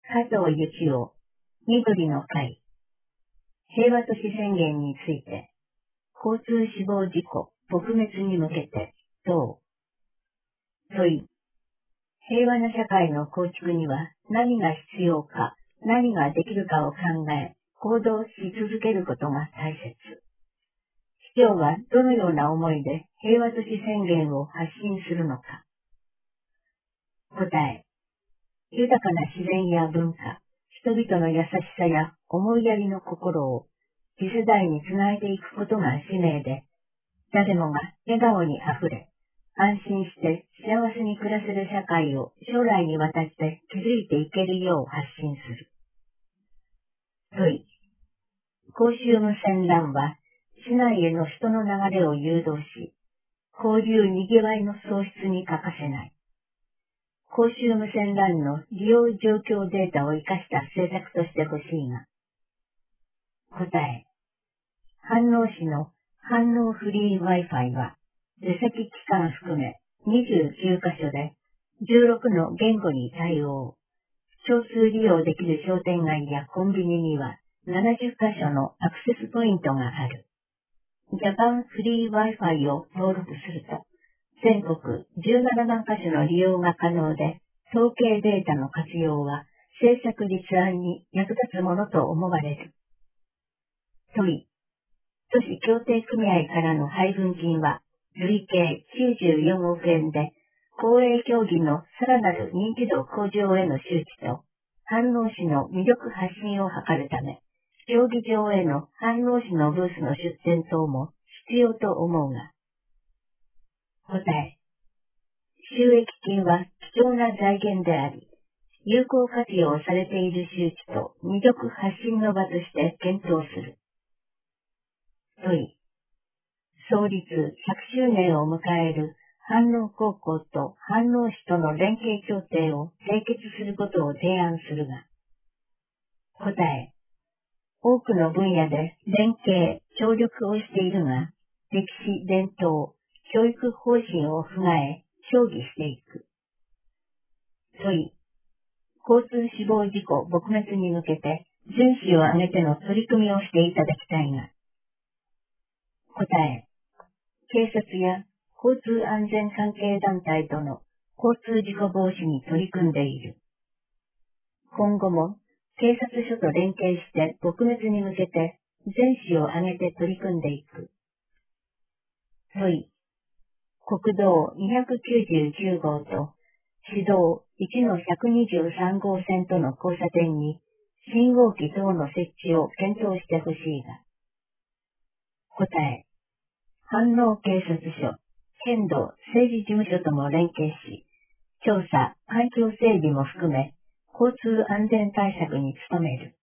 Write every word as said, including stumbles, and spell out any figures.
加藤幸夫、緑の会、平和都市宣言について、交通死亡事故撲滅に向けて、等。問い、平和な社会の構築には何が必要か、何ができるかを考え、行動し続けることが大切。市長はどのような思いで平和都市宣言を発信するのか。答え、豊かな自然や文化、人々の優しさや思いやりの心を次世代につないでいくことが使命で、誰もが笑顔にあふれ、安心して幸せに暮らせる社会を将来にわたって築いていけるよう発信する。問い、公衆無線 ラン は市内への人の流れを誘導し、交流にぎわいの創出に欠かせない。公衆無線 ラン の利用状況データを生かした政策としてほしいが。答え、飯能市の飯能フリー Wi-Fi は、出先機関含めにじゅうきゅうカ所でじゅうろくの言語に対応。少数利用できる商店街やコンビニにはななじゅっカ所のアクセスポイントがある。ジャパンフリー Wi-Fi を登録すると、全国じゅうななまんカ所の利用が可能で、統計データの活用は政策立案に役立つものと思われる。問い、都市協定組合からの配分金は累計きゅうじゅうよんおくえんで、公営競技のさらなる認知度向上への周知と、飯能市の魅力発信を図るため、競技場への飯能市のブースの出展等も必要と思うが。答え、収益金は貴重な財源であり、有効活用されている周知と魅力発信の場として検討する。問い、創立ひゃくしゅうねんを迎える飯能高校と飯能市との連携協定を締結することを提案するが。答え、多くの分野で連携、協力をしているが、歴史、伝統、教育方針を踏まえ、協議していく。問い、交通死亡事故撲滅に向けて、全市を挙げての取り組みをしていただきたいが。答え、警察や交通安全関係団体との交通事故防止に取り組んでいる。今後も警察署と連携して撲滅に向けて全市を挙げて取り組んでいく。問い、国道にひゃくきゅうじゅうきゅうごうと市道いちのひゃくにじゅうさんごうせんとの交差点に信号機等の設置を検討してほしいが。答え、飯能警察署、県道政治事務所とも連携し、調査、環境整備も含め、交通安全対策に努める。